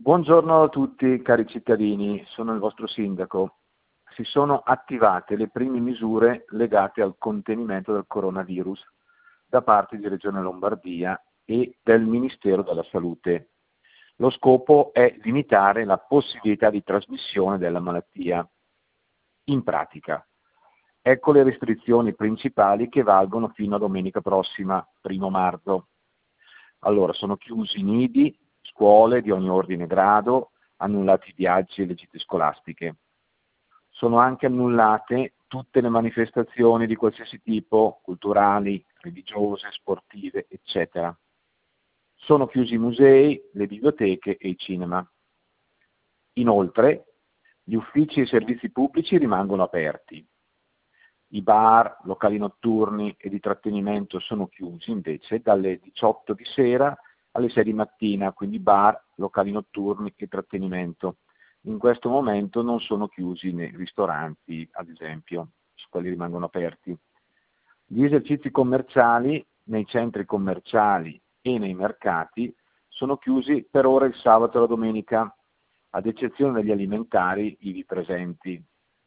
Buongiorno a tutti cari cittadini, sono il vostro sindaco. Si sono attivate le prime misure legate al contenimento del coronavirus da parte di Regione Lombardia e del Ministero della Salute. Lo scopo è limitare la possibilità di trasmissione della malattia. In pratica, ecco le restrizioni principali che valgono fino a domenica prossima, 1° marzo. Allora, sono chiusi i nidi, scuole di ogni ordine e grado, annullati viaggi e le gite scolastiche. Sono anche annullate tutte le manifestazioni di qualsiasi tipo, culturali, religiose, sportive, eccetera. Sono chiusi i musei, le biblioteche e i cinema. Inoltre, gli uffici e i servizi pubblici rimangono aperti. I bar, locali notturni e di trattenimento sono chiusi invece dalle 18 di sera alle 6 di mattina, quindi bar, locali notturni e trattenimento. In questo momento non sono chiusi nei ristoranti, ad esempio, quelli rimangono aperti. Gli esercizi commerciali nei centri commerciali e nei mercati sono chiusi per ora il sabato e la domenica, ad eccezione degli alimentari ivi presenti.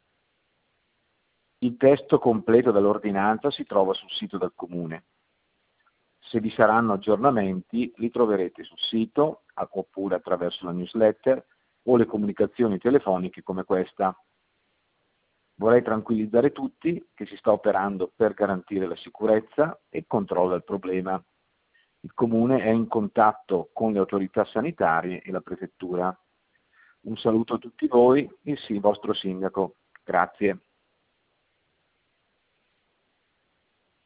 Il testo completo dell'ordinanza si trova sul sito del Comune. Se vi saranno aggiornamenti li troverete sul sito oppure attraverso la newsletter o le comunicazioni telefoniche come questa. Vorrei tranquillizzare tutti che si sta operando per garantire la sicurezza e il controllo del problema. Il Comune è in contatto con le autorità sanitarie e la Prefettura. Un saluto a tutti voi, il vostro sindaco. Grazie.